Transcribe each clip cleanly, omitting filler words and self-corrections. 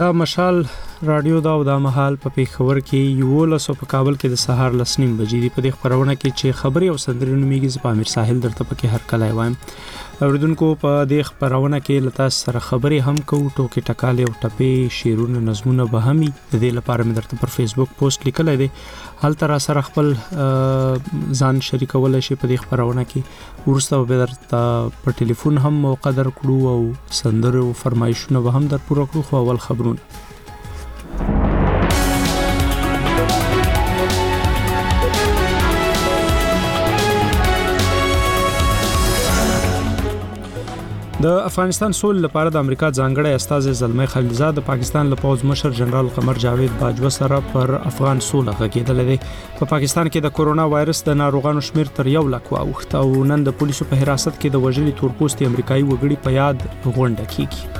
دا مشال رادیو دا او دا مهال په پیښور کې یو لسو په کابل کې د سهار لسنیم بجې دی. په دې خبرونه کې چې خبري او سندري نوميږي په امیر ساحل درته پکې هر کله وایم. اوریدونکو په دې خبرونه کې لتا سره خبري هم کوو، ټوکې ټکالې او ټپې شیرونه نظمونه به همي. د دې لپاره مې درته پر فیسبوک پوسټ لیکلای دی، هل تر سره خپل ځان شریکول شي په دې خبرونه کې. ورسته به درته په ټلیفون هم موقدر کړو او سندري او فرمایشونه به هم در پوره کړو. خو اول خبرونه د افغانستان سول لپاره د امریکا ځانګړی استازی زلمي خلیلزاد د پاکستان له پوز مشر جنرال قمر جاوید باجوه سره پر افغان سول غږیدل دي. په پاکستان کې د کورونا وایرس د ناروغانو شمیر تر 1 لک واوښت او نن د پولیسو په حراست کې د وژلي تورپوستي امریکایي وګړي په یاد غونډه کیږي.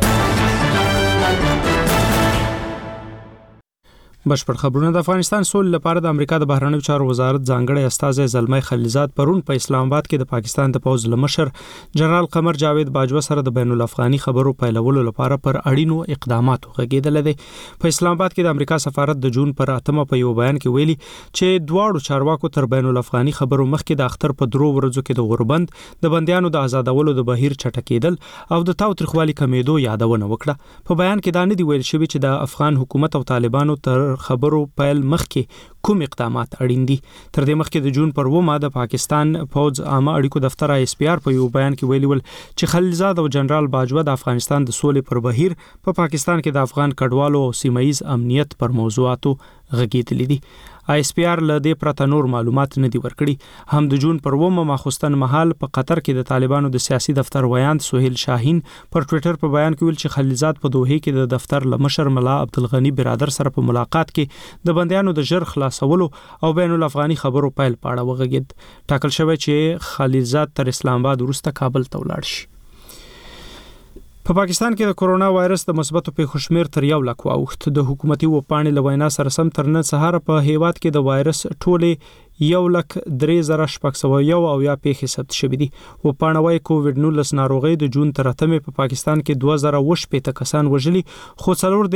بشپړ خبرونه د افغانستان سول لپاره د امریکا د بهرنیو چارو وزارت ځانګړی استازی زلمي خلیلزاد پرون په اسلام آباد کې د پاکستان د پوز لمشر جنرال قمر جاوید باجوه سره د بین الافغاني خبرو پیلولو لپاره پر اړینو اقداماتو غږیدل دي. په اسلام آباد کې د امریکا سفارت د جون پر 8 په یو بیان کې ویلي چې دواړو چارواکو تر بین الافغاني خبرو مخکې د اختر په 3 ورځو کې د غوربند د بنديانو د آزادولو د بهیر چټکیدل او د تاوتریخوالي کمیدو یادونه وکړه. په بیان کې دا نه دی ویل شوی چې د افغان حکومت او طالبانو تر خبرو پیل مخکې کوم اقدامات اړین دي. تر دې مخکې د جون پر 2 د پاکستان پوز عامه اړیکو دفتر ISPR په یو بیان کې ویلي ول چې خلیلزاد او جنرال باجوه د افغانستان د سولې پر بهیر په پاکستان کې د افغان کډوالو او سیمایي امنیت پر موضوعاتو غږیدل دي. ISPR له دې پرته نور معلومات نه دی ورکړي. هم د جون پر 2 ماخوستن مهال په قطر کې د طالبانو د سیاسي دفتر ویاند سہیل شاهین پر ټوئیټر په بیان کې ویل چې خلیلزاد په دوحه کې د دفتر لمشر ملا عبدالغنی برادر سره په ملاقات کې د بنديانو د ژر خلاصولو او بین الافغاني خبرو پیل پاړه وغږید. ټاکل شوی چې خلیلزاد تر اسلام آباد ورسته کابل ته ولاړ شي. په پاکستان کې د کورونا وایرس د مثبتو پیښو شمیر تر 1 لک واوښت. د حکومتي وپاڼې لوینا سره سم تر نن سهار په هیواد کې د وایرس ټوله 1,03,601 او یا پیښې ثبت شوې دي. وپاڼه وايي کووډ-19 ناروغي د جون تر 8 په پاکستان کې 2018 کسان وژلي، خو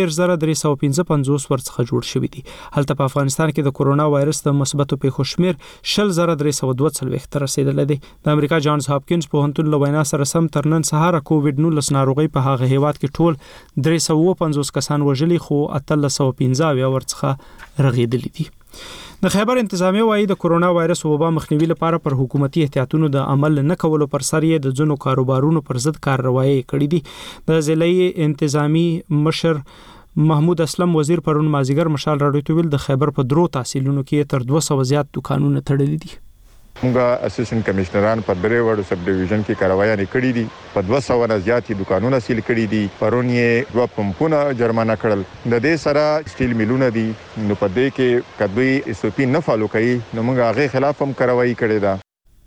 4,355 ورڅخه جوړ شوي دي. هلته په افغانستان کې د کورونا وایرس د مثبتو پیښو شمیر 20,342 ته رسیدلی دی. د امریکا جانز هاپکینز پوهنتون لوینا سره سم تر نن سهار کووډ-19 ناروغي په هغه هیواد کې ټول 350 کسان وژلي، خو 315 ورڅخه رغیدلي دي. د خیبر انتظامیه وايي د کورونا وایرس وبا مخنیوي لپاره پر حکومتي احتیاطونو د عمل نه کولو پر سر یې د ځینو کاروبارونو پر ضد کارروایي کړې دي. د ضلعي انتظامی مشر محمود اسلم وزیر پرون مازیګر مشال راډیو ته ویل د خیبر په 3 تحصیلونو کې تر 200 زیات دکانونه تړلي دي. موږ اسسټنټ کمشنران په 3 وړو سب ډیویژن کې کاروايي کړې دي، په 200 نه زیات دکانونه سیل کړي دي. پرون یې 2 پمپونه جرمانه کړل. د دې سره سټیل میلونه دي، نو په دې کې کدوې SOP نه فالو کوي، نو موږ هغه خلاف هم کاروايي کړې ده.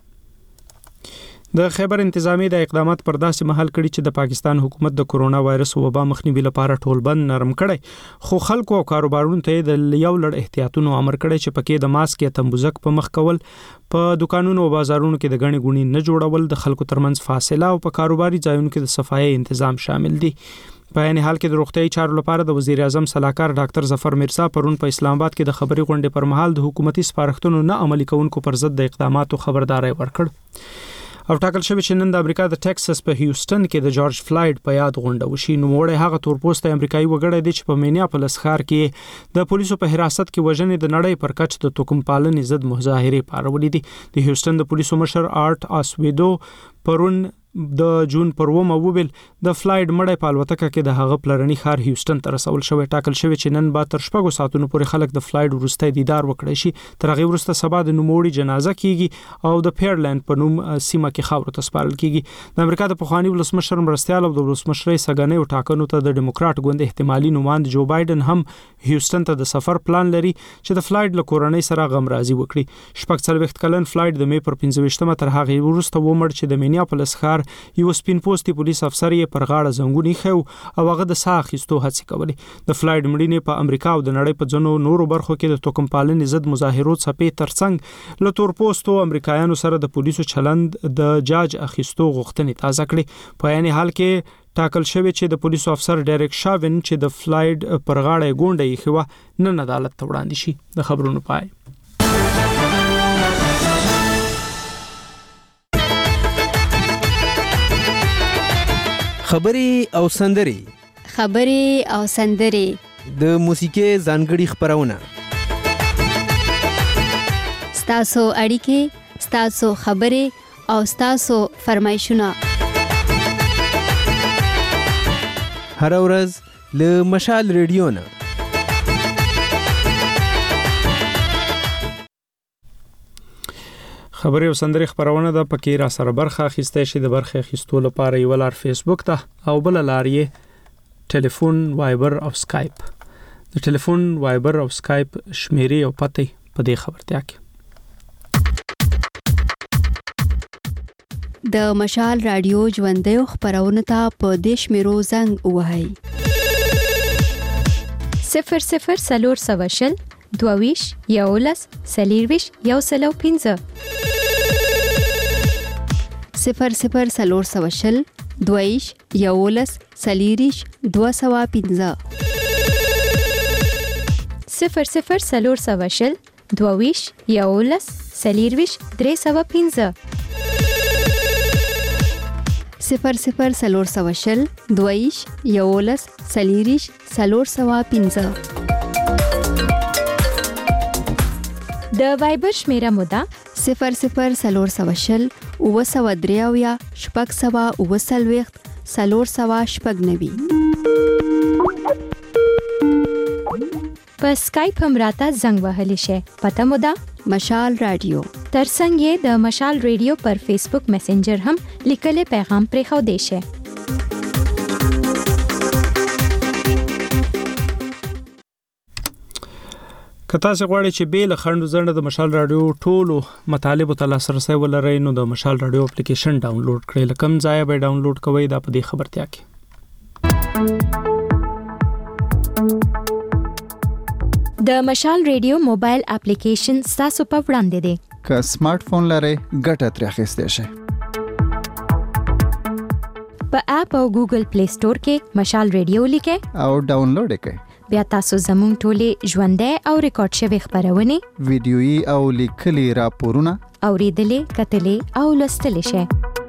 د خیبر انتظامی د اقدامات پر داسې محل کړي چې د پاکستان حکومت د کورونا وایرس وبا مخنیوي لپاره ټول بند نرم کړي، خو خلکو او کاروبارونو ته د یو لړ احتیاطونو امر کړي چې پکې د ماسک یا تمبوزک په مخ کول، په دکانونو او بازارونو کې د غني غونی نه جوړول، د خلکو ترمنځ فاصله او په کاروباري ځایونو کې د صفایي تنظیم شامل دي. په عین حال کې د روغتیاي چارو لپاره د وزیر اعظم صلاحکار ډاکټر ظفر میرزا پرون په اسلام آباد کې د خبري غونډې پر مهال د حکومتي سپارښتنو نه عملي کونکو پر ضد د اقداماتو خبرداري ورکړ. او ټاکل شوی چې نن د امریکا د ټکساس په هیوستن کې د جورج فلایډ په یاد غونډه وشي. نو موړی هغه تورپوسته امریکایي وګړی دی چې په مینیاپولس ښار کې د پولیسو په حراست کې وژنې د نړۍ پر کچ د توکم پالنې ضد مظاهره پارولې دي. د هیوستن د پولیسو مشر آرت آسویدو پرون د جون پر 2 وویل د فلایډ مړی په الوتکه کې د هغه پلرني ښار هیوستن ته رسول شوی. ټاکل شوی چې نن به تر 6 ساعتونو پورې خلک د فلایډ وروسته دیدار وکړي شي. تر هغه وروسته سبا د نوموړي جنازه کیږي او د پیرلند په نوم سیمه کې خاور ته سپارل کیږي. د امریکا د پخوانی ولسمشر مرستيال او د ولسمشرۍ سګنې او ټاکنو ته د ډیموکرات ګوند احتمالي نوماند جو بایدن هم هیوستن ته د سفر پلان لري چې د فلایډ له کورنۍ سره غمرازي وکړي. 46 کلن فلایډ د می پر 15 تر هغه وروسته ومړ چې د مینیاپولس ښار یو سپین پوسټي پولیس افسر یې پر غاړه زنګونی خو او هغه د ساه اخیستو هڅې کولې. د فلایډ مړینې په امریکا او د نړۍ په ځینو نورو برخو کې د توکم پالنې ضد مظاهرو څپې ترڅنګ له تورپوستو امریکایانو سره د پولیسو چلند د جاج اخیستو غوښتنې تازه کړې. په عین حال کې ټاکل شوی چې د پولیسو افسر ډایرک شاوین چې د فلایډ پر غاړه ګونډه یې خو نن عدالت ته وړاندې شي. د خبرونو پای. خبري او سندري د موسیقي ځانګړي خبرونه ستاسو اړیکې ستاسو خبرې او ستاسو فرمایشونه هر ورځ له مشال ریډیو نه. خبري او سندري خبرونه د پکې را سره برخه اخیسته شي. د برخه اخیستو لپاره یو لار فیسبوک ته او بل لار یې ټلیفون وایبر او سکایپ. د ټلیفون وایبر او سکایپ شمیرې او پته په دې خبرتیا کې. د مشال رادیو ژوندۍ خبرونه ته په دې شمیرو زنګ ووهئ 00 22 11 40 105 00 420 22 11 40 205 00 420 22 11 40 305 00 420 22 11 40 305 د وایبر شمیره مودا 00 420 903 شپږ 490 په سکایپ هم راته زنګ وهلی شي. پته مودا مشال رادیو. ترڅنګ یې د مشال ریډیو پر فیسبوک میسنجر هم لیکلي پیغام پرې خو دی شي. کته څنګه غواړي چې بیل خندو زنده د مشال رادیو ټولو مطالبه ته لاسرسي ولرئ نو د مشال رادیو اپلیکیشن ډاونلوډ کړئ. لکم ځای به ډاونلوډ کوئ دا په دې خبرتیا کې. د مشال ریډیو موبایل اپلیکیشن تاسو په وړاندې دی. که سمارټ فون لرئ ګټه ترې اخیستئ شئ. په اپ او ګوګل پلی سٹور کې مشال ریډیو لیکئ او ډاونلوډ کړئ. بیا تاسو زموږ ټولې ژوندۍ او ریکارډ شوی خبرونه ویډیويي او لیکلي راپورونه اوریدلې کتلې او لوستلې شئ.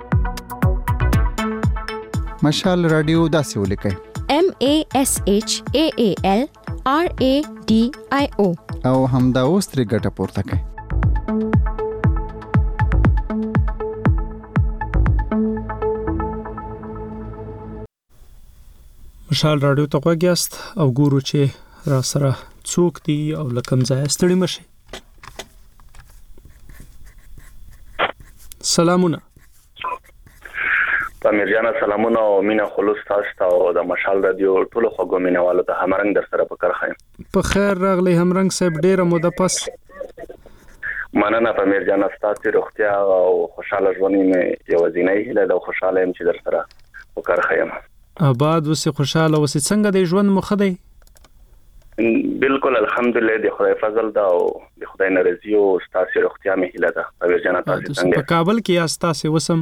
مشال رادیو داسې ولیکئ MASHAALRADIO او همدا اوس ترې ګټه پورته کړئ. مشال رادیو ته غوږیاست او ګورو چې را سره څوک دی او لکم ځای ستړي مشي. سلامونه پامیر جان، سلامونه او مینا خلوص تاسو ته او د مشال رادیو ټولو خوږو مینوالو ته همرنګ در سره په کار خایم. په خیر راغلی همرنګ صاحب، ډیره موده پس. مننه پامیر جان، تاسو روغتیا او خوشاله ژوند مې یو ځینې هیله ده. خوشاله يم چې در سره په کار خایم. آباد وسه خوشاله وسه. څنګه د ژوند مخه دی؟ بالکل الحمدلله، د خدای فضل دا او د خدای ناراضي او تاسو روغتیا مې هیله ده. پامیر جان تاسو څنګه؟ په کابل کې یاست تاسو وسم؟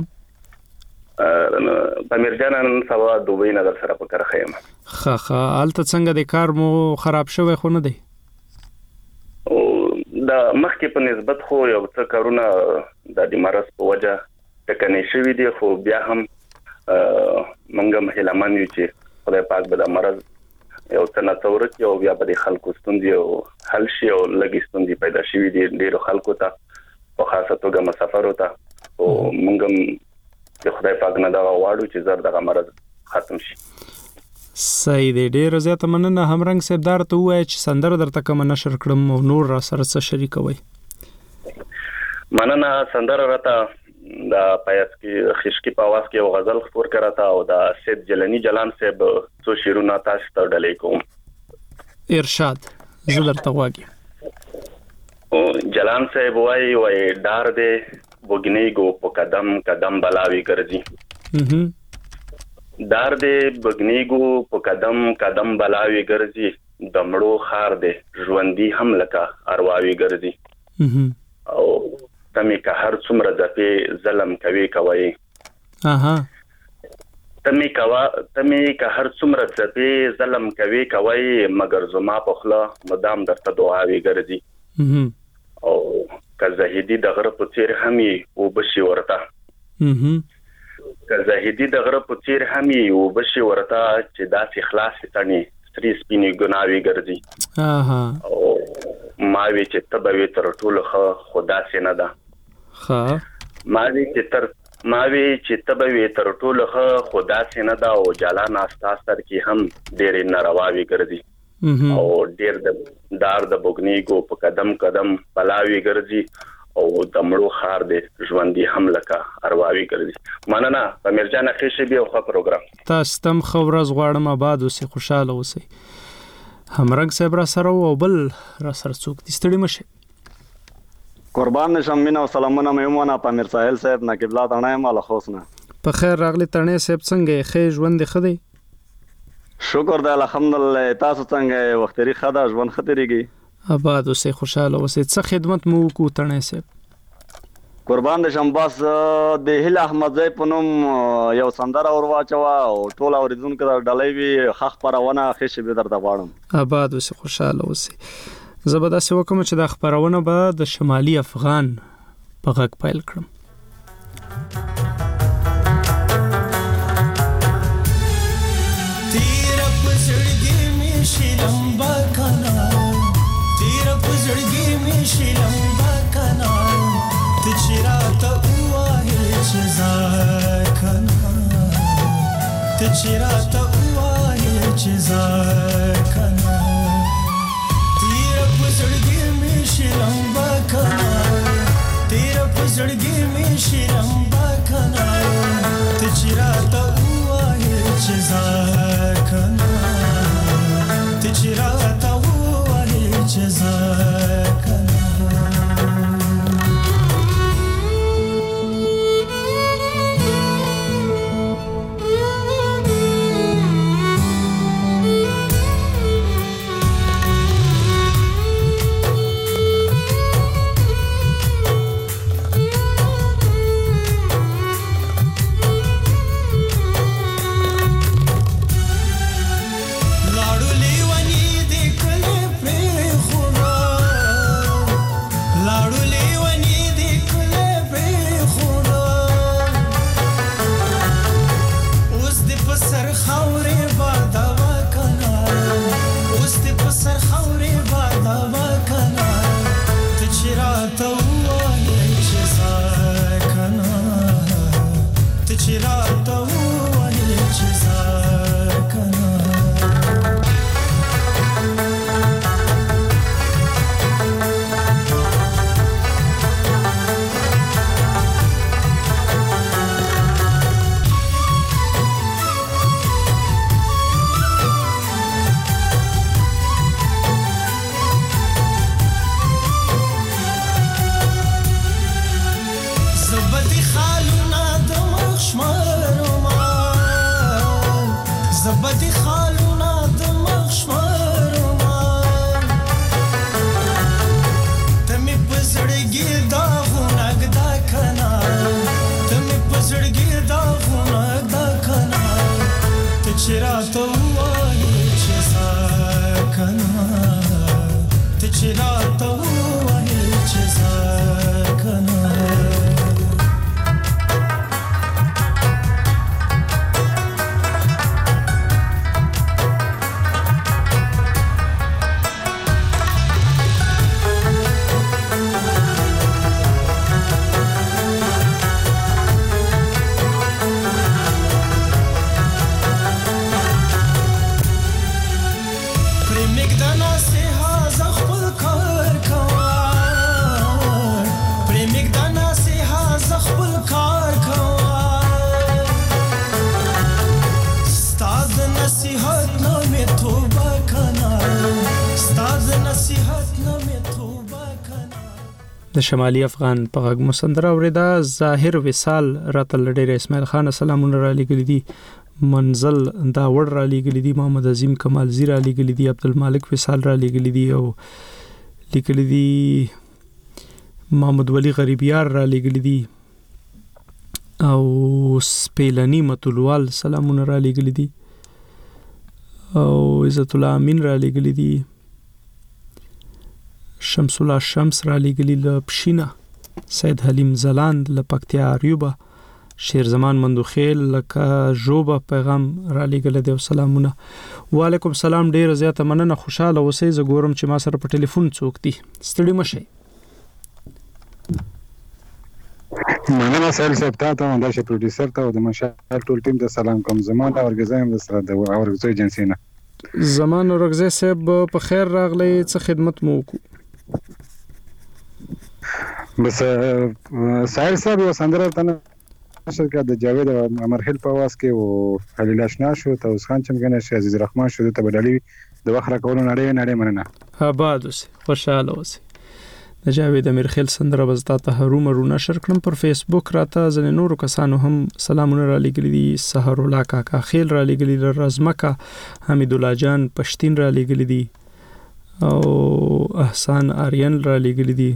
پامیر جان نن سبا دوبۍ نه در سره په کار خایم. خا الته څنګه د کار مو خراب شوی خو نه دی؟ او د مخکې په نسبت خو یو څه کارونه د مرض په وجه ټکنې شوی دي، خو بیا هم منګه مهلمان یو چې خدای پاک به د مرض یو څه نه تورک یو بیا به خلکو ستوندي او حل شي او لګي ستوندي پیدا شوی دي ډیرو خلکو ته په خاصه توګه مسافرو ته. او منګه د خدای پاک نه دا واړو چې زر دغه مرض ختم شي. صحیح دی، ډیر زیاته مننه. همرنګ صاحب دار ته وای چې سندره درته کوم نشر کړم او نور را سره څه شریکوي. مننه. سندره راته د پایس کې خشکی په आवाज کې یو غزل خور کراته او د سید جلانی جلان صاحب څو شیرونه تاسو ته ډلې کوم. ارشاد زه درته واګم. جلان صاحب وای ډار دې بوګنیګو په قدم قدم بلاوي ګرځي. دار دې بوګنیګو په قدم قدم بلاوي ګرځي، دمړو خار دې ژوندۍ هم لکه ارواوي ګرځي. او تمې که هر څومره ځپې ظلم کوي. تمي که هر څومره ځبې ظلم کوي مګر زما په خله مدام درته دعاوي ګرځي او که زاهدي د غره په څیر همي او بشي ورته که زاهدي د غره په څیر همي او بشي ورته چې داسې خلاص تني سری سپینې ګناوي ګرځي او ما وی چې تبوي تر ټولو خدا سينه ده ما وی چې تبوي تر ټولو خدا سينه ده او جالان استا سر کې هم ډېر نارواوي ګرځي او ډېر د دار د بوګنیګو په قدم بلاوي ګرځي او د مړو خار دې ژوندۍ هم لکه ارواوي ګرځي مننه امیر جان خېشه به خو پروګرام تاسو تم خبرز غواړم آباد اوسې خوشاله اوسې همرنګ صاحب را سره او بل را سره څوک دي ستړي مشه قربان نشم مینا او سلامونه میمونه په امیر ساحل صاحب نقیب الله تڼه مال خوسنه په خیر راغلی تڼه صاحب څنګه خې ژوند خدي شکر د الحمدلله تاسو څنګه وختري خدا ژوند خطرېږي آباد اوسې خوشاله اوسې څه خدمت مو کو تڼه صاحب قربان نشم بس د هیل احمد زئی پنوم یو سندره اور واچوا او ټول اوریدونکو ډلې وی خخ پرونه خېشه به درته غواړم آباد اوسې خوشاله اوسې زبدا سې وکم چې د خبرونه به د شمالي افغان په غږ پیل کړم تیر پزړګي می شلمبا کنا تیر پزړګي می شلمبا کنا تچراته وای چې زکنا تچراته وای چې زکنا تیر پزړګي می شلمبا کنا تیر پزړګي می شلمبا کنا تچراته وای چې زکنا تچراته وای چې زکنا د شمالي افغان په غږ مسندره اوریدا ظاهر وصال راتل ډېر اسماعیل خان سلامونه را لګل دي منزل دا وړ را لګل دي محمد عظیم کمال زی را لګل دي عبدالمالک وصال را لګل دي او لیکل دي محمد ولی غریبیار را لګل دي او سپیلنی متولوال سلامونه را لګل دي او عزت الله امین را لګل دي شمس الله شمس را لګل له پښینا سید حلیم زلاند له پکتیا اریوبه شیر زمان مندوخیل لکه جوبه پیغام را لګل دی سلامونه وعلیکم سلام ډیر زیاته مننه خوشاله اوسئ زه ګورم چې ما سره په ټلیفون څوک دی ستړي مشئ مننه سهیل صاحب ته او د پروډوسر ته او د مشال ټول ټیم ته سلام کوم زموږ اورګزایم د سره د اورګزو ایجنسی نه زمان اورګزه صاحب په خیر راغلی څه خدمت مو وکړو بس سهیل صاحب یو سندره ته شرکت د جاوید امرحل په واس کې او خلیل آشنا شو توس خان چمګنه شه عزیز الرحمن شو ته بدلی د وخت راکول نړۍ مننه آباد اوسئ خوشاله اوسئ د جاوید امرخیل سندره بزتا ته هرومرو نشر کړم پر فیسبوک راته ځنې نورو کسانو هم سلامونه را لګلي دي سحر الله کاکا خیل را لګلي دي رزمکا حمید الله جان پښتین را لګلي دي او احسان آریان را لګلي دي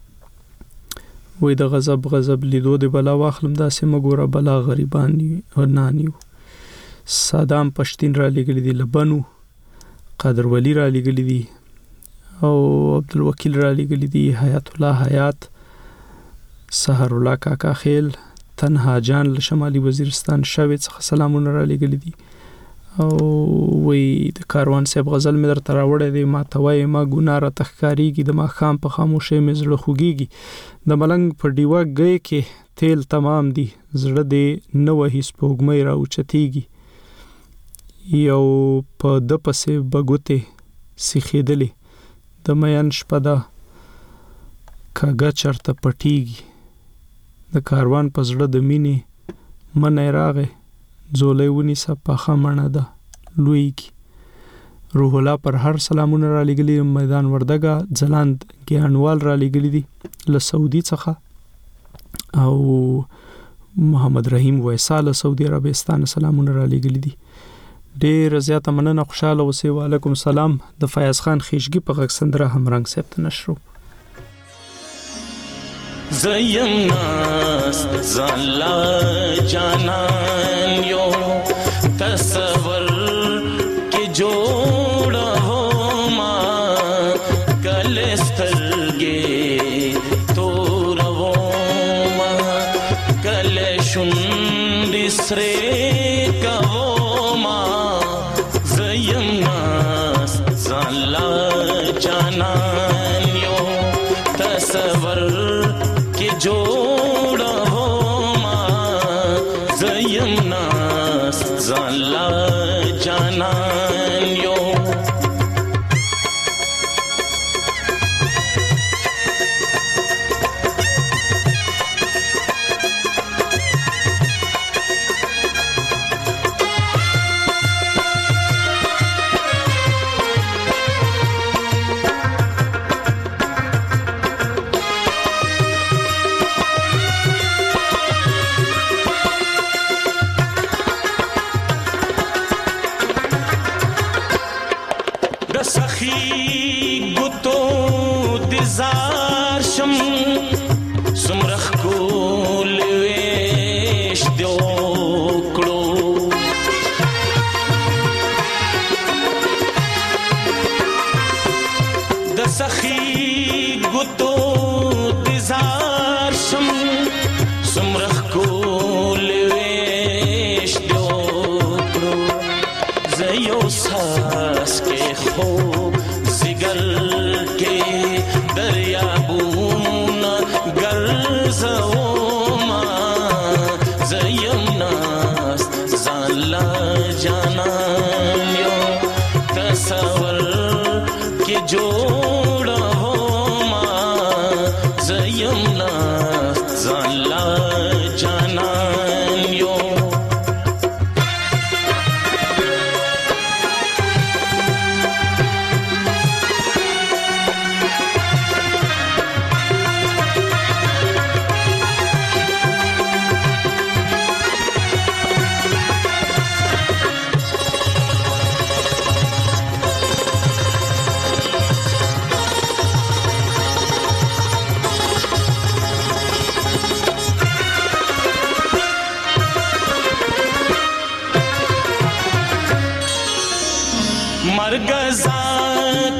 وې د غضب لیدو د بلا واخلم داسې مګوره بلا غریبان نانیو صدام پښتین را لګلي دي لبنو قادر ولی را لګلي دي او عبدالوکیل را لګلي دي حیات الله حیات سحر الله کاکا خیل تنها جان له شمالي وزیرستان شوي څخه سلامونه را لګلي دي او وی د کاروان صاحب غزل مې درته راوړی دی ما ته وایي ما ګناه راته ښکارېږي د ماښام په خاموشۍ مې زړه خوږېږي د ملنګ په ډیوه ګۍ کې تیل تمام دي زړه دې نه وهي سپوږمۍ را اوچتېږي یو په ده پسې به ګوتې سیخېدلې د مین شپه ده کږه چرته پټېږي د کاروان په زړه د مینې منی راغی زولۍ ونیسه پاخه مڼه ده لویږي روح الله پر هر سلامونه را لګلي میدان وردګه ځلاند ګیانوال را لګلي دي له سعودي څخه او محمد رحیم ویسا له سعودي عربستان سلامونه را لګلي دي ډیر زیاته مننه خوشاله اوسئ وعلیکم سلام د فیاض خان خیشګي په غږ سندره همرنګ صاحب ته نشرو زیم ناس زالا جانان یو تصور کی جوڑا ہو ما کلسترگے تو رو ما کلشن دسرے کا ما زیم ناس زالا جانان یو تصور جوڑا ہو ما زیم ناس زالا جانان یو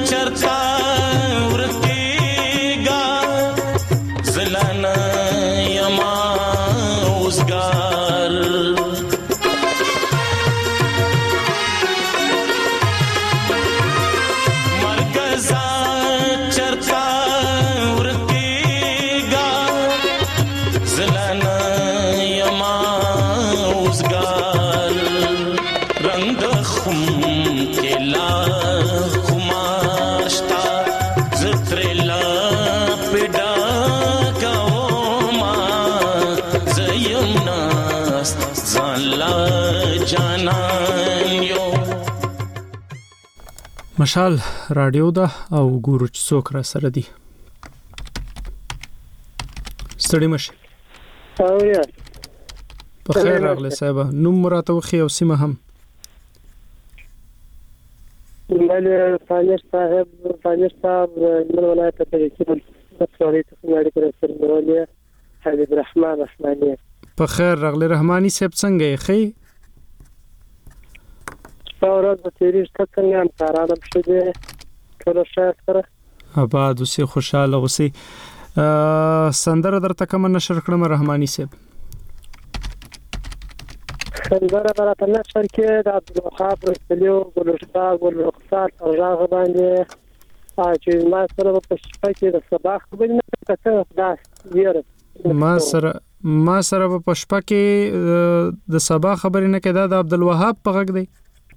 चरता वृत्तिगा ज़लाना यमा उसगार मरकज़ा चरता वृत्तिगा ज़लाना यमा उसगार रंग खुम केला खुमाशता ज़त्रेला पिडा काओमा ज़यमनास ज़ाला जानन यो مشال رادیو ده او ګورو چې څوک را سره دي ستړي مشه په خیر راغلی صاحب نوم مراته وخی او سیمه هم بله فانیش صاحب من ولایت تجکیل مسؤولیت خدمت رسول حبیب الرحمن رحمانی په خیر راغلی رحمانی صاحب څنګه یې خی ورځ د تیریش څنګه هم کارانم شوه ټول ښه سره آباد اوسې خوشاله اوسې سندره درته کوم نشر کړم رحمانی صاحب سندره راته نشر کې د عبدالوهاب رسلیو ګلشتاق ګلرخصار راغ باندې چې ما سره په شپه کې د صباح خبرې نه کړه دا ویره ما سره په شپه کې د صباح خبرې نه کړه د عبدالوهاب په غږ دی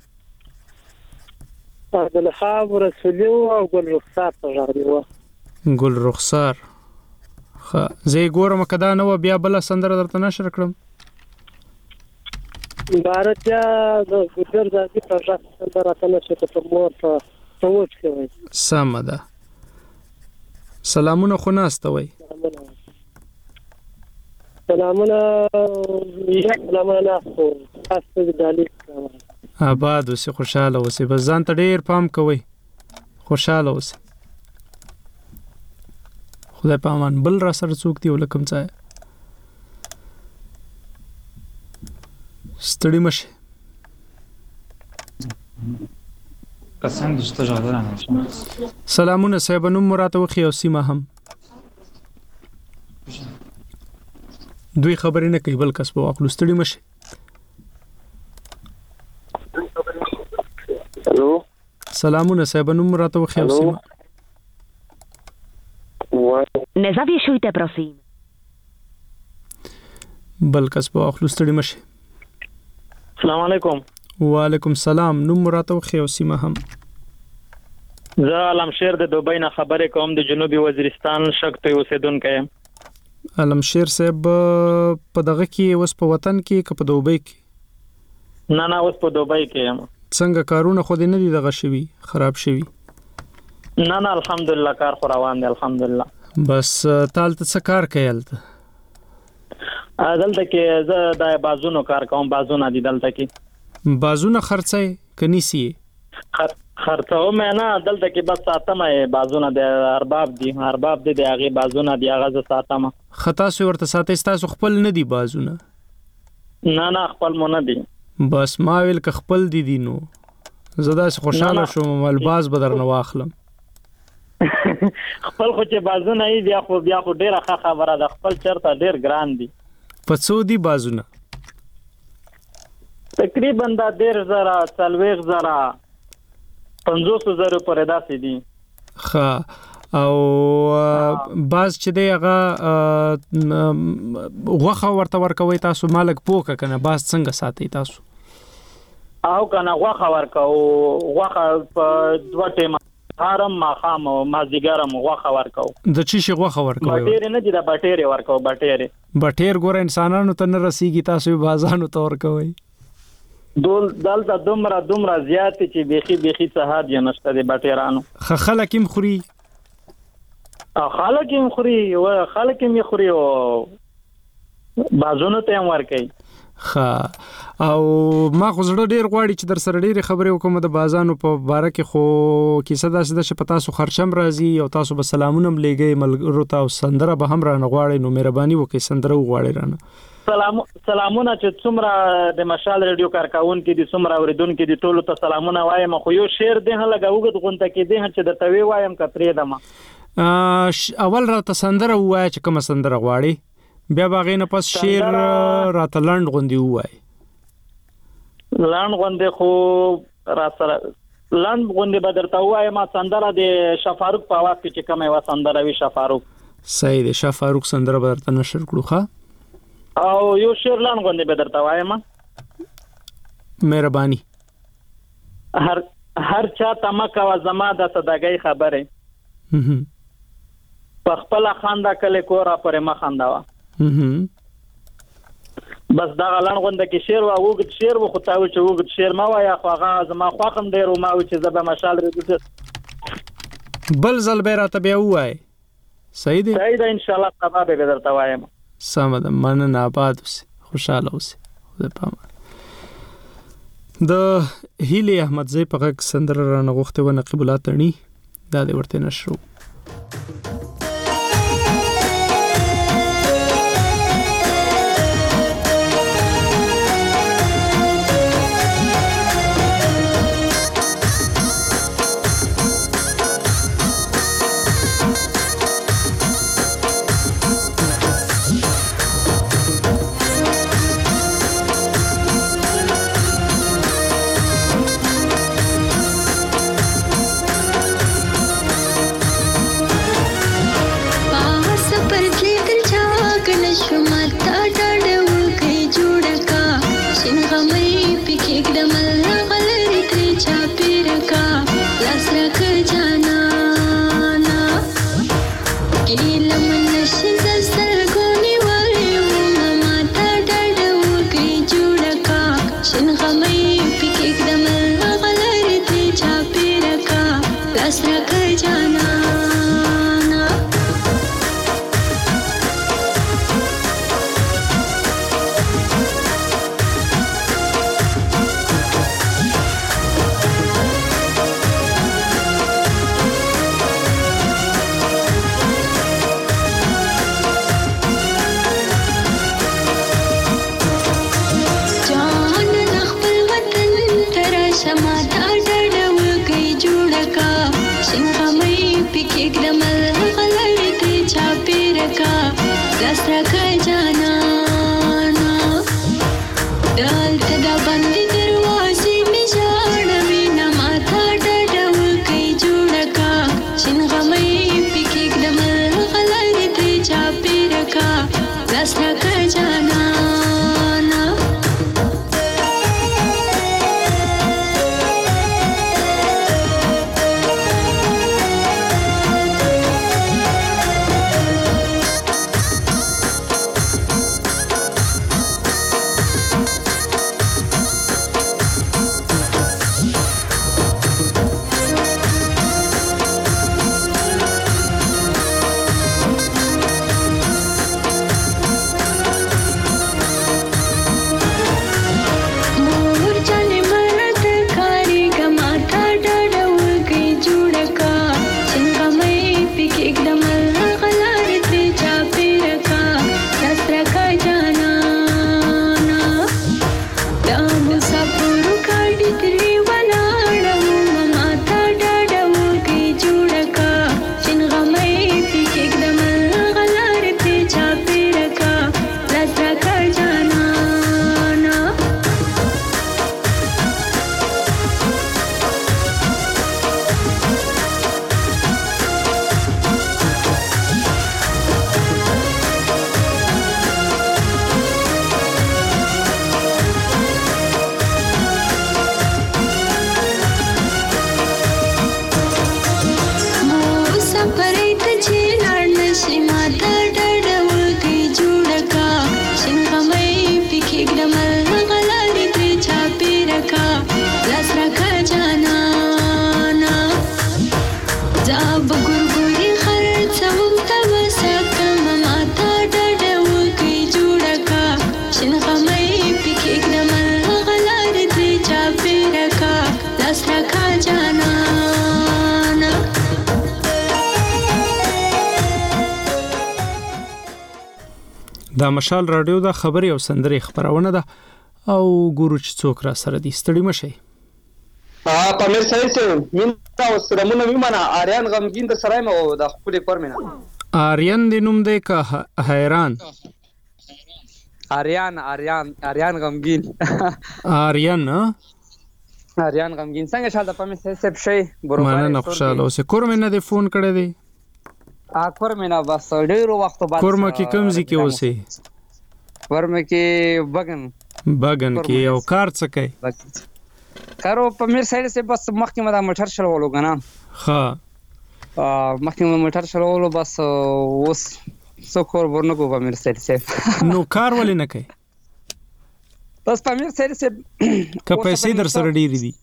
عبدالوهاب رسلیو او ګلرخصار راغلی و ګلرخصار زه ګورم کدا نو بیا بل سندره درته نشر کړم بارتیا د ګجر ځای په ځای سندره ته نشته په مور په سوچ کې وای سم ده سلامونه خو ناسته وای سلامونه ناسته تاسو د دالیک آباد اوسې خوشاله اوسې بس ځان ته ډیر پام کوئ خوشاله اوسې خدای په امان بل را سره څوک دی ولکم ځای ستړي مشه قسم دوسته جاده سلامونه صاحب نوم مراته وخی او سیمه هم دوی خبرې نه کوي بل کس په واخلو ستړي مشه الو سلامونه صاحب نوم مراته وخی او سیمه nezavěšujte prosím بل کس په واخلو ستړي مشه السلام علیکم وعلیکم السلام نوم مراته وخی او سیمه هم زه علمشیر د دوبۍ نه خبرې کوم د جنوبي وزیرستان شکته اوسیدونکی یم علمشیر صاحب په دغه کې اوس په وطن کې که په دوبۍ کې نه اوس په دوبۍ کې یم څنګه کارونه خو دې نه دي دغه شوي خراب شوي نه الحمدلله کار خو روان دی الحمدلله بس تال ته څه کار کوي هلته دلته کې زه د بازونو کار کوم بازونه دي دلته کې بازونه خرڅای که نیسي خرڅوم نه دلته کې بس ساتمه بازونه د ارباب دي د هغې بازونه دي هغه زه ساتمه خطا سو ورته ساتئ ستاسو خپل نه دي بازونه نه خپل مو نه دي بس ما ویل که خپل دي نو زه داسې خوشحاله شوم الباز به درنه واخلم خپل خو چې بازونه یې بیا خو ډېره ښه خبره ده خپل چېرته ډېر ګران دي په څو دي بازونه تقریبا دا 1,000 40,000 50,000 پورې داسې دي ښه او باز چې دی هغه غوښه ورته ورکوئ تاسو مالک پوکه که نه باز څنګه ساتئ تاسو او که نه غوښه ورکوو غوښه په 2 ټیمه هارم ماښام او مازدیګر غوښه ورکوو د چی شي غوښه ورکوئ بټېرې نه دي د بټېرې ورکوو بټېر ګوره انسانانو ته نه رسیږي تاسو یې بازانو ته ورکوئ دلته دومره زیات چې بیخي څه حد یې نشته د بټېرانو خلک هم خوري خلک هم خوري او بازونو ته هم ورکوي او ما خو زړه ډیر غواړي چې در سره ډېرې خبرې وکړم د بازانو په باره کې خو کیسه داسې ده چې په تاسو خرچم راځي او تاسو به سلامونه هم لیږئ ملګرو ته او سندره به هم رانه غواړئ نو مهرباني وکړئ سندره وغواړئ رانه سلامونه چې څومره د مشال ریډیو کارکون کې دي څومره اوریدونکو دي ټولو ته سلامونه وایم. خو یو شعر ده لګاوګد غونټه کې ده چې د توی وایم کپرې دما. اول را تسندره وای چې کوم سندره غواړي بیا باغې نه پس شعر را تلند غوندي وای. لاند غوندي خو را سره لاند غوندي بدرته وای ما سندره د شفاروق په واقع کې کومه و سندره وی شفاروق. صحیح دی شفاروق سندره بدرته نشر کړو ښا. او یو شعر لاند غوندي بدرته وای ما. مهرباني. هر چا تمکه و زما د صداګۍ خبره. په خپل خندا کله کورا پر ما خنداوه. بس دا غلان غونډه کې شعر او وګت شعر و خدای چې وګت شعر ما وایا خو هغه زما خوخم ډیر او ما چې زبه مشال ریډیو بل زل به راته بیا وای. صحیح دی ان شاء الله سبا به درته وایم. سم ده مننه آباد اوسه خوشاله اوسه. د پامه د هیلی احمدزی په غږ سندره را نغوخته و نقیب الله ترنی دا دې ورته نشرو. دا مشال رادیو دا خبري او سندري خبرونه ده او ګورو چې څوک را سره دي. ستړي مشي. پامیر صاحب سے مين او سرمونه ویمنه آریان غمگین د سرایم او د خپل پرمنه آریان د نوم دی که حیران؟ آریان غمگین آریان غمگین څنګه شال د پامیر صاحب شي برابر نه خوشاله اوسه. کورمنه د فون کړی دی؟ کورمنه بس ډیرو وخت بعد. کورمه کې کمزې کې اوسه؟ کورمه کې بغن کې او کار څه کوي؟ کارو پامیر صاحب سے بس مخکې مدا موټر چلولو غنا. ها مخکې موټر چلولو بس اوس څو کور ورنکو پامیر صاحب سے. نو کار ولې نه کوي؟ بس پامیر صاحب سے که پیسې در سره ډېری دي؟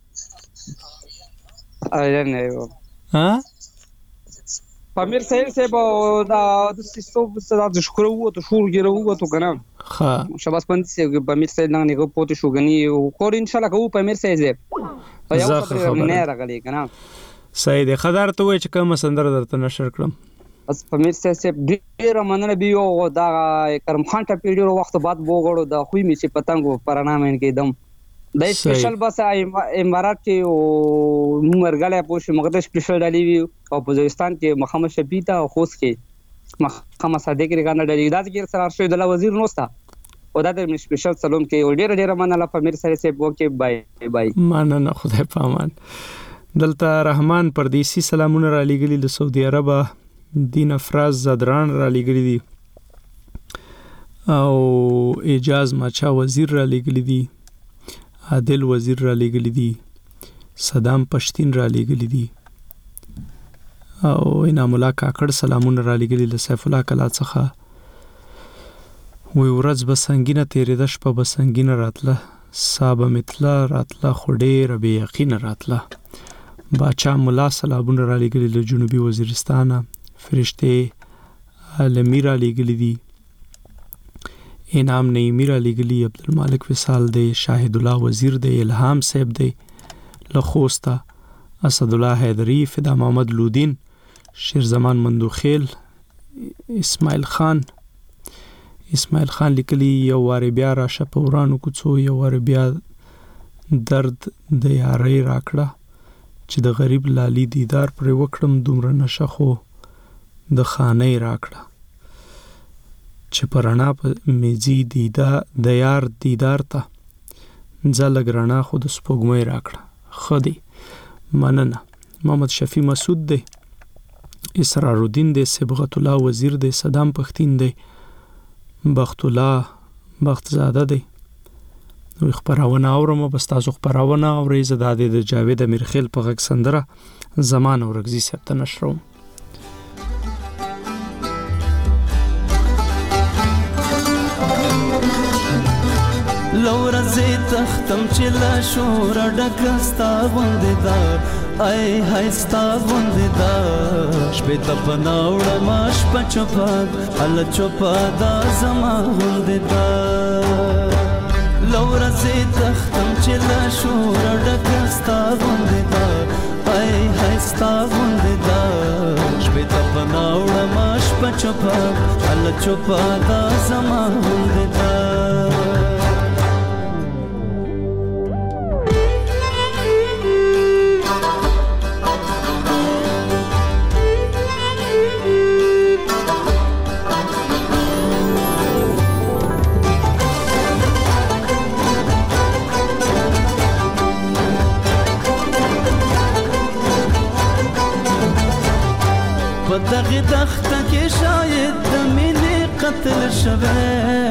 نه ها پامیر صاحب سے دا د سیستو صدا د شکر وو ته شور ګرو وو ته غنا. ها شباس پنځه سے پامیر صاحب نه نه پوت شو غني او کور ان شاء الله کو پامیر صاحب سے یو خبر نه راغلی غنا. صحیح ده. خدار ته وای چې کوم سندره درته نشر کړم. بس پامیر صاحب ډیر مننه بیو دا کرم خان ته پیډیو وخت بعد وګړو د خوې می چې پتنګ پرنامین کې دم د سپیشل بس امارات کې او مرګله پوښ مقدس سپیشل ډالي وی او پاکستان کې محمد شبیتا او خوست کې محمد صادق رګانا ډالي دا کې سره ارشد الله وزیر نوستا او دا د سپیشل سلام کې ډیر مننه پامیر صاحب وکي بای مننه. خدای پامان. دلته رحمان پردیسی سلامونه را لګلی له سعودي عرب. دین افراز زدران را لګلی دي او اجاز ماچا وزیر را لګلی دي، عادل وزیر را لګلی دي، صدام پښتين را لګلی دي او انعام الله کاکړ سلامونه را لګلی له سیف الله کلا څخه. وی ورځ بسنګینه تیرې د شپه بسنګینه راتله صاحب متلا راتله خډې ربي یقین راتله. باچا مولا سلامونه را لګلی له جنوبي وزیرستان. فرشته عالمی را لګلی دي، انعام نعیمی را لګلی، عبدالمالک وصال دی، شاهد الله وزیر دی، الهام صاحب دی لخوستا، اسد الله حیدری، فدا محمد لودین، شیرزمان مندوخیل، اسماعیل خان لیکلی یو واری بیا راشه په ورانو کوڅو، یو واری بیا درد د یارۍ راکړه چې د غریب لالی دیدار پر وکړم، دومره نشه خو د خانې راکړه چې پرانا په میزي د یار دیدار ته ځلګ رڼا خو د سپوږمۍ راکړه. خدي مننه. محمد شفیع مسعود دی، اسرار الدین دی، صبغت الله وزیر دی، صدام پښتين دی، بخت الله بخت زاده دی. نو خبرونه اورم بس تاسو خبرونه اورئ. زه د جاوید امیرخیل په غږ سندره زمان اورګزی ثبت نشروم. لورزی تختم چې لا شور ډکستا غوندې دا ای هستا غوندې دا شپې ته پناوړه ماش پچپا ال چوپا دا زما غوندې دا لورزی تختم چې لا شور ډکستا غوندې دا ای هستا غوندې دا شپې ته پناوړه ماش پچپا ال چوپا دا زما غوندې دا دغه دخته کې شاید د مینې قتل شوه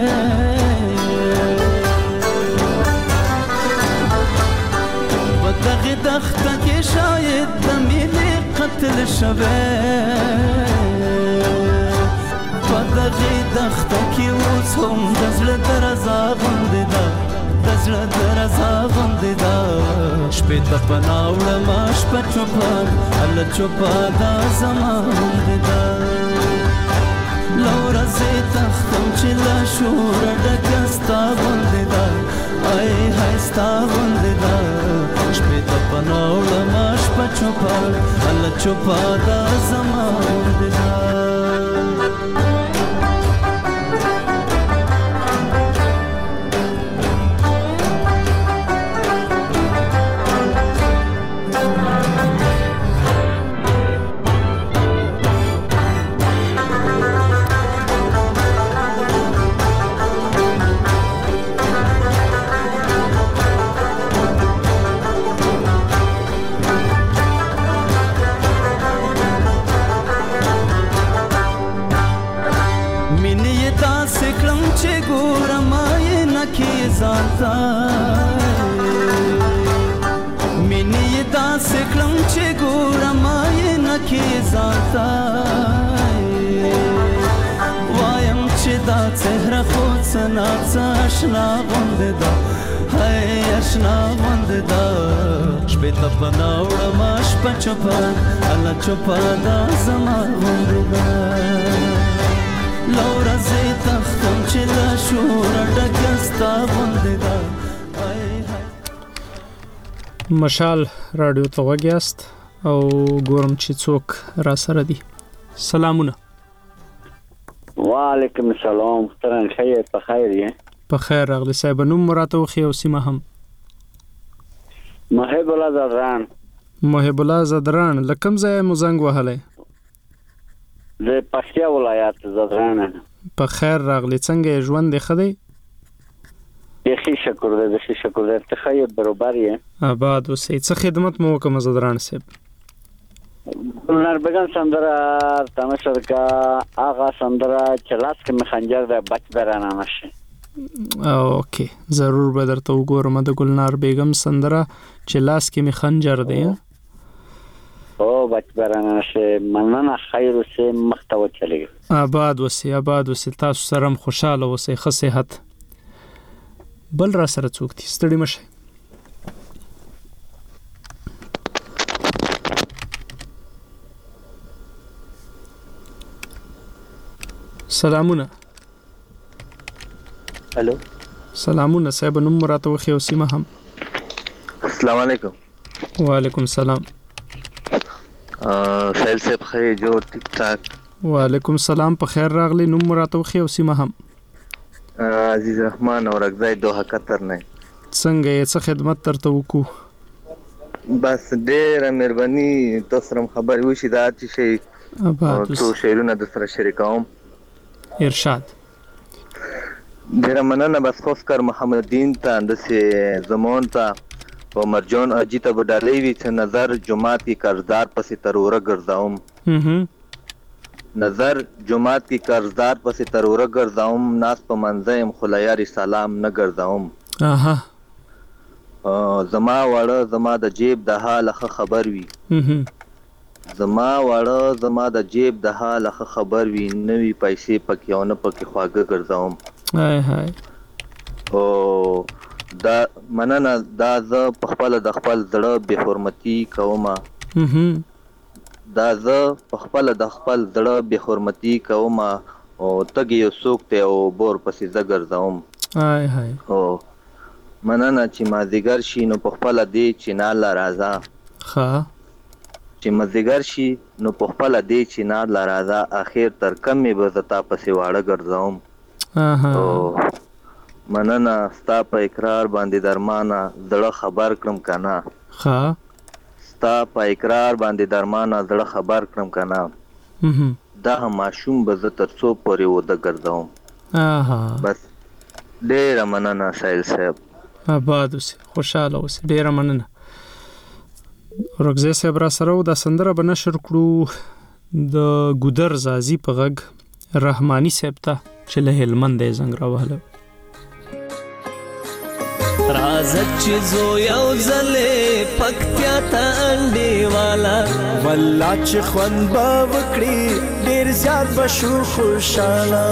په دغه دخته کې شاید د مینې قتل شوه په دغه دخته کې اوس هم د زړه درزا غوندې ده د زړه درزا غوندې ده شپې ته پناوړه ما شپه چوپان ال چوپا دا زما غوندې ده لورزې تختم چې لا شور ډکه ستا غوندې ده ای های ستا غوندې ده شپې ته پناوړه ما شپه چوپان ال چوپا دا زما غوندې ده ځانتا مینې داسې کړم چې ګورم یې نه کې ځانتا وایم چې دا څهره خو څه ناڅه اشنا غوندې ده هی اشنا غوندې ده شپې ته پناه وړم شپه چوپه الله چوپه دا زما غوندې ده له ورځې تختم چې له شوره ډکه ستا غوندې ده مشال رادیو ته غوږ یاست او ګورم چې څوک را سره دي. سلامونه. وعلیکم السلام. څنګه خیر په خیر یې؟ په خیر راغلی صاحب. نوم مراته وخی او سیمه هم؟ محب الله زدران. محب الله زدران. لکم ځای مو زنګ وهلی؟ د پکتیا ولایت زدران. په خیر راغلی. څنګه ژوند دی ښه دی؟ بخیر شکر دی. بخیر شکر دی. ته خیر برابر یې؟ آباد اوسئ. څه خدمت مو وکړم زدران صاحب؟ نربگان سندره تماشا که آقا سندره چلاس که مخنجر ده بچ برانه نشه. اوکی ضرور به درته وګورم. د ګلنار بیگم سندره چلاس کې مخنجر ده. او بچ برانه نشه. مننه خیر اوسه مختو چلیږي. آباد اوسئ. آباد اوسئ. تاسو سره هم خوشاله اوسئ. ښه صحت. بل را سره څوک دي؟ ستړي مشئ. سلامونه. الو سلامونه صاحب. نوم مراته وخی او سیمه هم؟ السلام علیکم. وعلیکم السلام. سهیل صاحب خیر جوړ ټیک ټاک؟ وعلیکم السلام. په خیر راغلی. نوم مراته وخی او سیمه هم؟ عزیز رحمان اورګزای دوه قطر نه. څنګه یې څه خدمت درته وکړو؟ بس ډېره مهرباني تاسو سره خبرې وشي دا چې شي څو شعرونه د سره شریکوم. ارشاد. ډېره مننه. بس خوسکر محمد دین ته اندسې زمان ته و مرجان اجي ته به ډالۍ وي چې نظر جماعت کې قرضدار پسې تروره ګرځوم. نظر جماعت کې قرضدار پسې تروره ګرځوم. ناس په منځه یم خو له یارې سلام نه ګرځوم. زما واړه زما د جیب د حاله ښه خبر وي. زما واړه زما د جیب د حاله ښه خبر وي. نوي پیسې پکې او نه پکې خواږه ګرځوم. او دا مننه. دا زه په خپله د خپل زړه بې حرمتي کومه. دا زه په خپله د خپل زړه بې حرمتي کومه. او تږی یو څوک دی او بور پسې زه ګرځوم. او مننه چې مازدیګر شي نو په خپله دې چینار له راځه. چې مازدیګر شي نو په خپله دې چینار له راځه. اخر تر کمې به زه تا پسې واړه ګرځوم. او مننه ستا په اقرار باندې درمانه زړه خبر کړم که نه. ستا په اقرار باندې درمانه زړه خبر کړم که نه. دا ماشوم به زه تر څو پورې وده ګرځوم. بس ډېره مننه سهیل صاحب. آباد اوسئ. خوشحاله اوسئ. ډېره مننه. اورګزی صاحب را سره و. دا سندره به نشر کړو د ګودر زازي په غږ رحماني صاحب ته چې له هلمند یې زنګ راوهلی. رازه چې زو یو ځلې پکتیا ته انډیواله والله چې خوند به وکړي ډېر زیات به شو خوشحاله.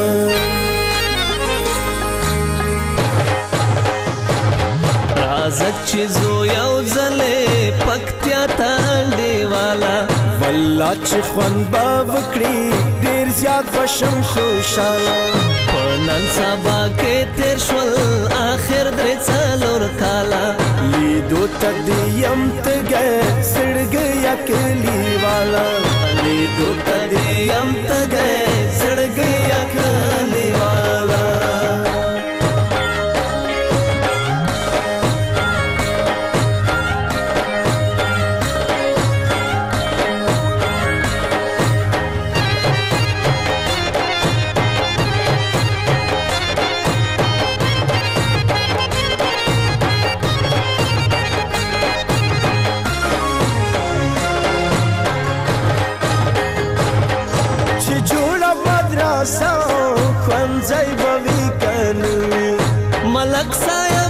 رازه چې زو یو ځلې پکتیا ته انډیواله والله چې خوند به وکړي ډېر زیات به شم خوشحاله. په نن سبا کې تېر شول آخر درې څلور کاله لیدو ته دې یم تږی زړګی یا کلیواله. لیدو ته دې یم تږی زړګی یا کلیواله. ځای به وي که نه وي ملک صاحب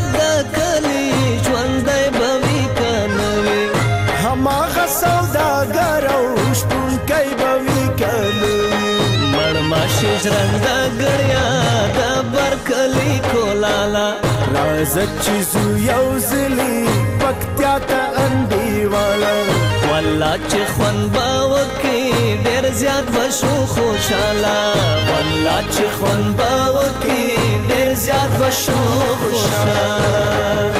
راځه چې زو یو ځلې پکتیا ته انډیواله والله چې خوند به وکړي ډېر زیات به شو خوشحاله والله چې خوند به وکړي ډېر زیات به شو خوشحاله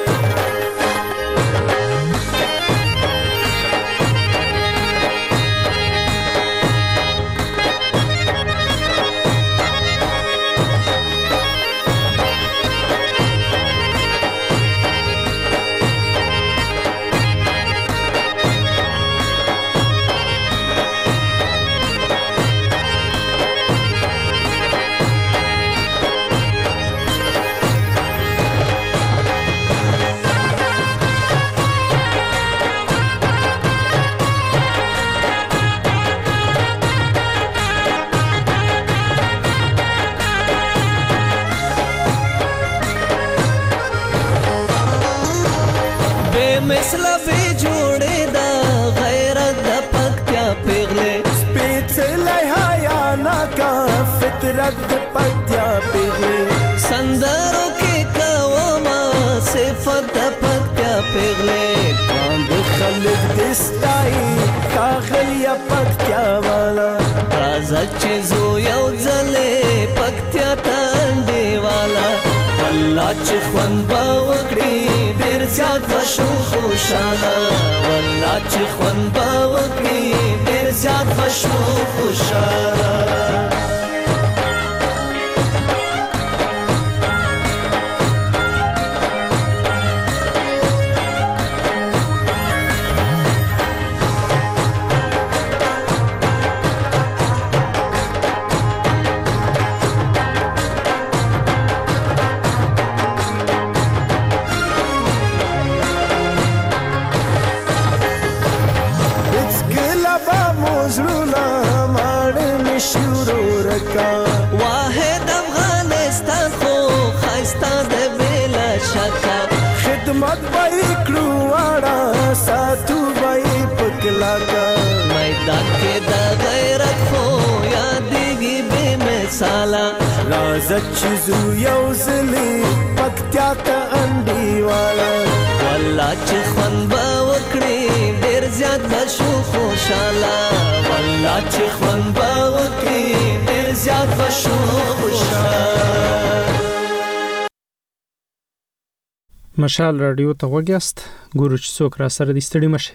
مثلا به جوړې دا غیرت د پکتیا پیغلې سپېڅلې حیا ناکا فطرت د پکتیا پیغلې سندرو کې کوما صفت د پکتیا پیغلې باند خلک دستای کاغلیا پکتیا والا راځه چې زو یو ځلې پکتیا ته انډیواله والله چې خوند به وکړي ډېر زیات به شو خوشحاله والله چې خوند به وکړي ډېر زیات به شو خوشحاله واحد افغانستان خو خایستا د بلا شکا خدمت بای کړو واړه ساتو بای پکلاکا میدان کې د غیرت خو یادېږي بے مثاله راځه چې زو یو ځلې پکتیا ته انډیواله والله چې خوند به وکړي ډېر زیات به شو خوشحاله والله چې خوند به وکړي ډېر زیات به شو خوشحاله مشال رادیو ته وګیاست ګورو چې څوک را سره دي ستړي مشه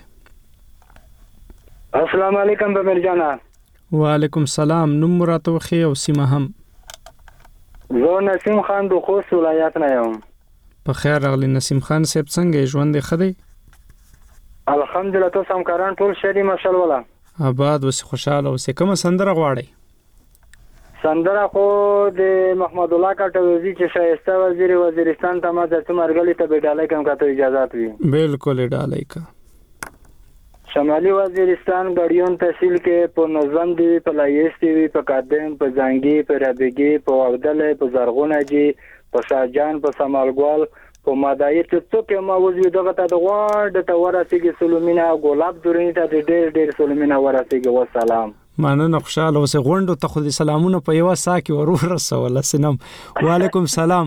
السلام علیکم بمر جانا وعلیکم السلام نوم راته وخی او سیمه هم زه نسیم خان د خوست ولایت نه یم په خیر راغلی نسیم خان صاحب څنګه ژوند خدای الحمدلله تاسو هم کاران ټول شری ماشاء الله آباد وس خوشاله اوسې کوم سندره غواړي سندره خو د محمد الله کټوزی چې شایسته وزیرستان ته ما د مرګلی ته بیډالای کوم کته اجازه وي بالکل ډالای کا شمالي وزیرستان غړیون تحصیل کې په نظم دی په لایستی وی په قدم په زنګي په رابګي په وغدل په زرغونه جی په شاجان په سمالګوال په مدایت څوک ما وزوی دغه ته د غوړ د توراتګي سلومینا ګلاب دورین ته ډېر سلومینا وراتګي والسلام مننه خوشاله اوسه غونډو ته خو دې سلامونه په یو ساکي ورور رسول سنم وعلیکم سلام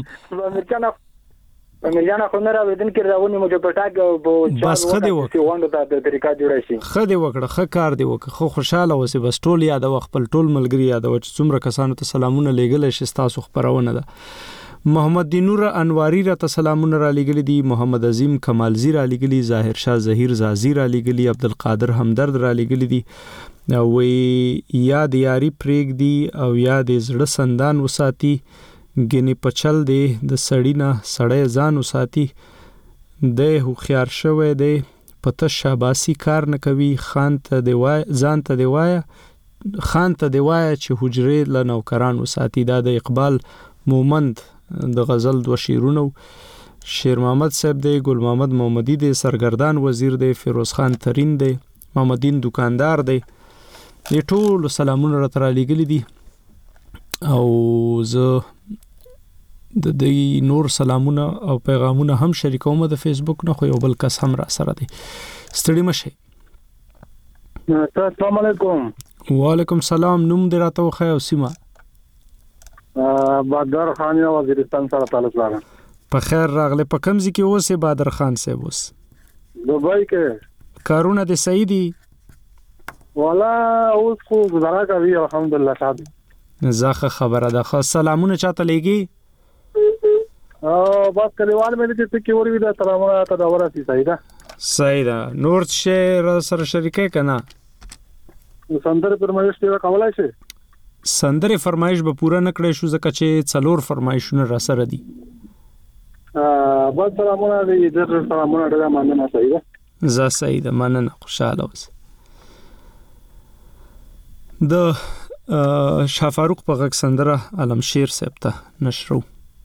مېجانا خو نه راوېدن کې راونی مو په ټاګ بس خدي وکړه غونډو ته د طریقه جوړه شي خدي وکړه خ کار دی وکړه خو خوشاله اوسه بس ټول یاد خپل ټول ملګری یاد او څومره کسانو ته سلامونه لېګل شي تاسو خبرونه ده محمد دینور انواری را ته سلامونه را لېګل دي محمد عظیم کمالزی را لېګل ظاهر شاه ظهیر زازی را لېګل عبدالقادر همدرد را لېګل دي وی یاد یاری پریګ دی او یاد زړه سندان وساتي ګنی پچل دی د سړینا سړی ځان وساتي د هوخيار شوی دی پته شاباسي کار نه کوي خان ته دی وای ځان ته دی وای خان ته دی وای چې حجره ل نوکران وساتي دا د اقبال مومند د غزل دو شیرونو شیر محمد صاحب دی ګل محمد محمدی دی سرګردان وزیر دی فیروز خان ترین دی محمدین دکاندار دی د ټول سلامونه را تر لګلی دي او زه د دې نور سلامونه او پیغامونه هم شریکوم د فیسبوک نه خو یو بل کس هم را سره دی ستړي مشه السلام علیکم وعلیکم السلام نوم دې راته وخی او سیمه بادر خان وزیرستان سره تعلق لرم په خیر راغله. په کمزې کې اوسې بادر خان صاحب؟ اوس دبئی کې کارونه د صحیح دي؟ والا اوس خو گزاره کوي الحمدلله صاحب. زاخه خبره ده. خو سلامونه چاته لګي؟ بس کلیوال مې دې ته کې ورې دا سلامونه ته دا ورسي صحیح ده. صحیح ده. نور شعر سره شریکه کنه؟ سندره فرمایش دی کولای شي. سندره فرمایش به پورا نکړې شو ځکه چې 4 فرمایشونه را سره دي. بس سلامونه دې در سلامونه ډېر مننه. صحیح ده. زه صحیح ده مننه. خوشاله اوس. د شاه فاروق په غږ سندره علمشیر صاحب ته نشرو.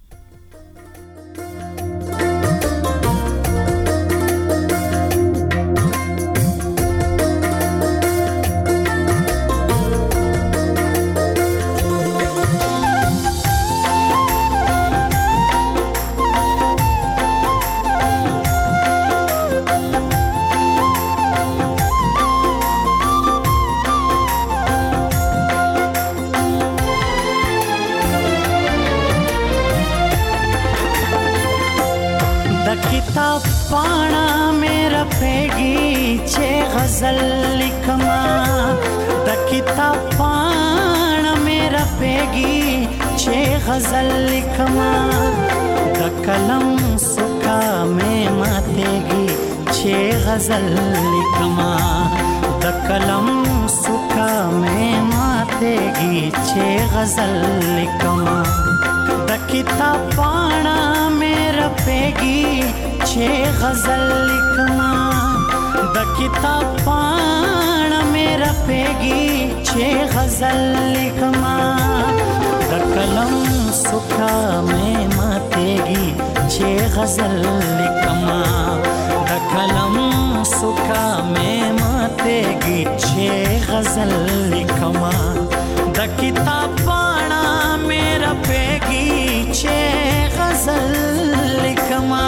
غزل लिखमा د कलम सुखा में मातेगी छे गजल लिखमा د कलम सुखा में मातेगी छे गजल लिखमा د किताब पाना में रपेगी छे गजल लिखमा د किताब पाना में रपेगी छे गजल लिखमा द कलम सुखा में मातेगी छे गजल लिखमा द कलम सुखा में मातेगी छे गजल लिखमा द किताब पाना में रपेगी छे गजल लिखमा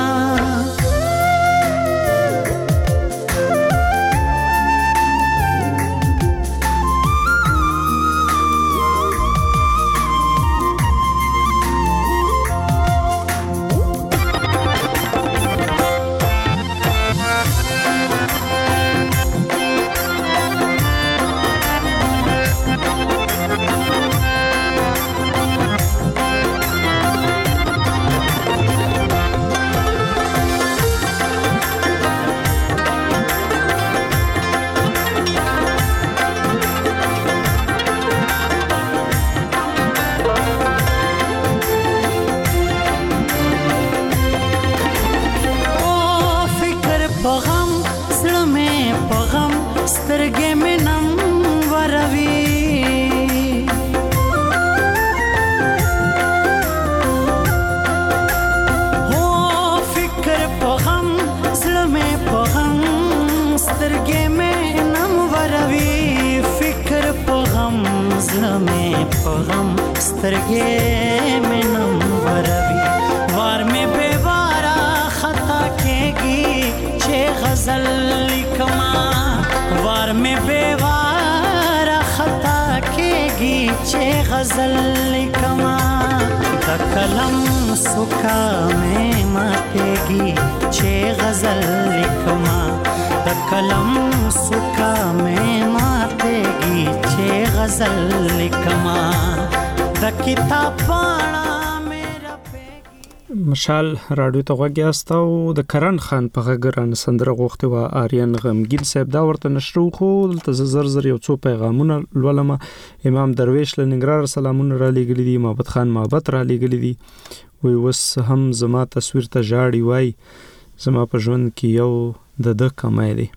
مشال رادیو ته غوږیاستو د کرن خان په غږران سندره غوښته و آریان غمگین صاحب دا ورته نشرو خو د زر یو څو پیغامونه لولمه. امام درویش لنګرار سلامونه را لېګلې دي. محمد خان محبت را لېګلې دي. وی وس هم زما تصویر ته جاړي وای زما په ژوند کې یو د کمای دی.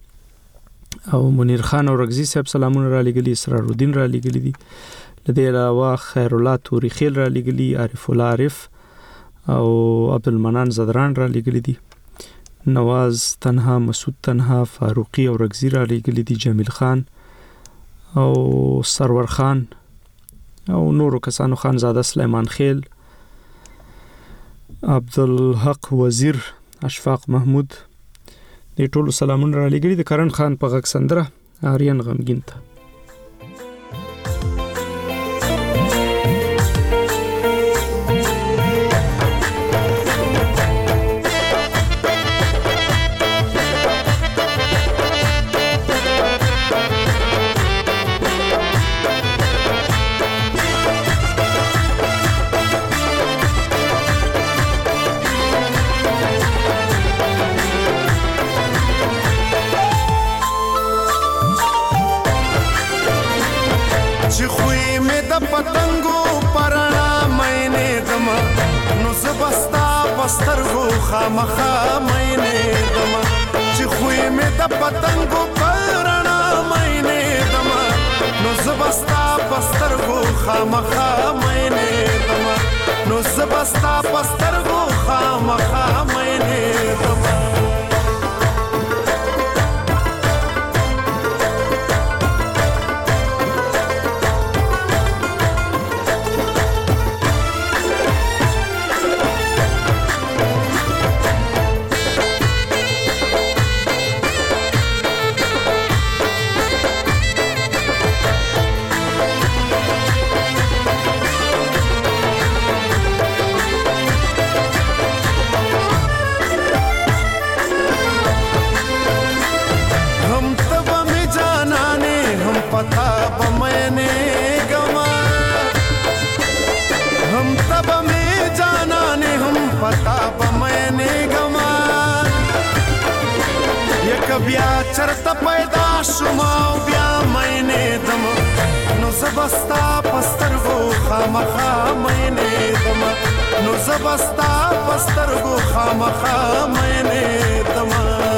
او منیر خان اورغزی صاحب سلامونه را لېګلې. اسرار الدین را لېګلې دي. لدې علاوه خیر الله توري خیل را لېګلې. عارف الله عارف او عبدالمنان زدران را لګلی دي. نواز تنها، مسعود تنها، فاروقی او رگزی را لګلی دي. جمیل خان او سرور خان او نورو کسانو، خان زاده، سلیمان خیل، عبدالحق وزیر، اشفاق محمود، دې ټولو سلامونه را لګلی دي. کرن خان په غږ سندره آریان غمگین ته. چې خوې مې د پتنګو پرانا مینه دما نو زبستا پسترغو خامخا مینه دما چې خوې مې د پتنګو پرانا مینه دما نو زبستا پسترغو خامخا مینه دما نو زبستا پسترغو خامخا مینه دما بیا چرته پیدا شوما بیا مینه دم نو زبستا پسترغو خامخا مینه دم نو زبستا پسترغو خامخا مینه دم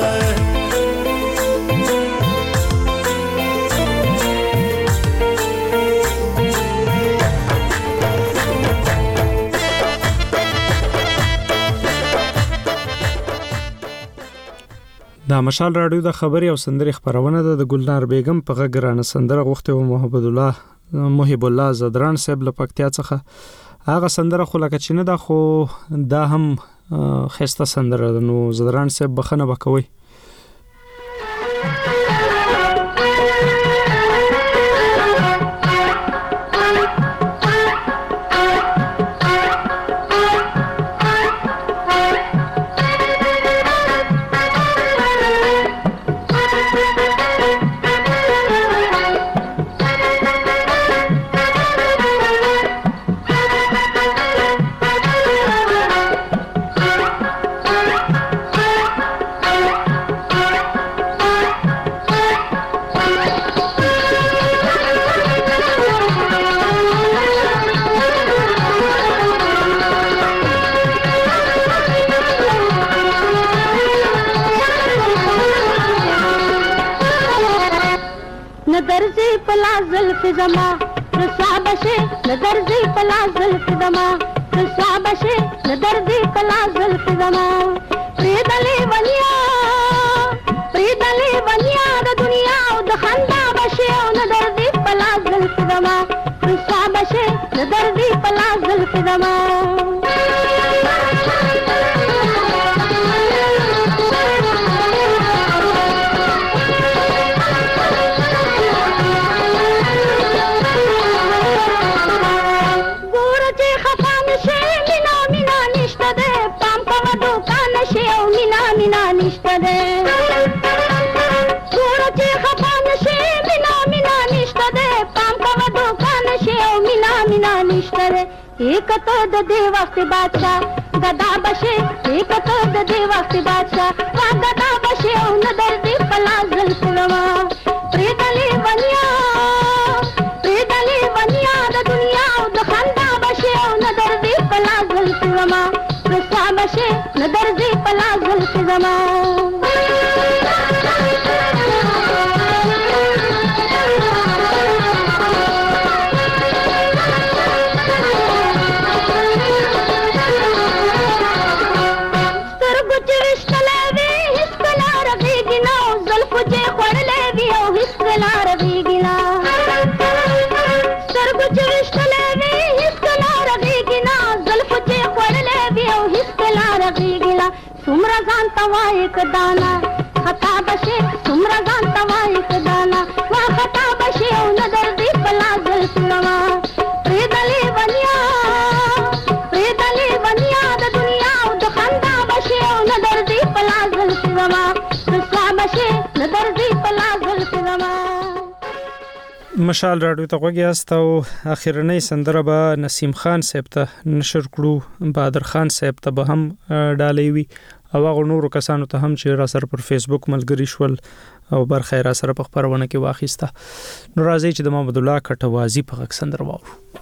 دا مشال رادیو د خبري او سندري خبرونه ده د ګلنار بیگم په غږرانه سندره غوښته او محب الله زدران صاحب له پکتیا څخه هغه سندره خو لکه چې نه ده خو دا هم خسته سندره ده نو زدران صاحب بخنه وکوي زما رسوا بشه نظر زی پلا زلف زما رسوا بشه نظر زی پلا زلف زما پریدلی ونیا د دنیا او د خندا بشه نظر زی پلا زلف زما رسوا بشه نظر زی پلا زلف زما एक तो द देवा से बादशाह गदा बशे एक तो द देवा से बादशाह वा गदा बशे न दर्दी पला जुल्फ रवा प्रेदली वनिया द दुनिया द खंदा बशे न दर्दी पला जुल्फ रवा रसा बशे न दर्दी पला जुल्फ रवा सुमरा जान तवा एक दाना खता बशे सुमरा जान तवा एक दाना वा खता बशे न दर्दी पला जुल्फ रवा प्रेदली वनिया द दुनिया द खंदा बशे न दर्दी पला जुल्फ रवा रसा बशे न दर्दी पला जुल्फ रवा مشال راډیو ته غوږی او اخیرنۍ سندره به نسیم خان صاحب ته نشر کړو بادر خان صاحب ته به هم ډالۍ وي او هغه نورو کسانو ته هم چې را سره پر فیسبوک ملګری شول او برخه را سره په خبرونه کې واخیسته. نو راځي چې د محمد الله کټوازی په غږ سندره واورو.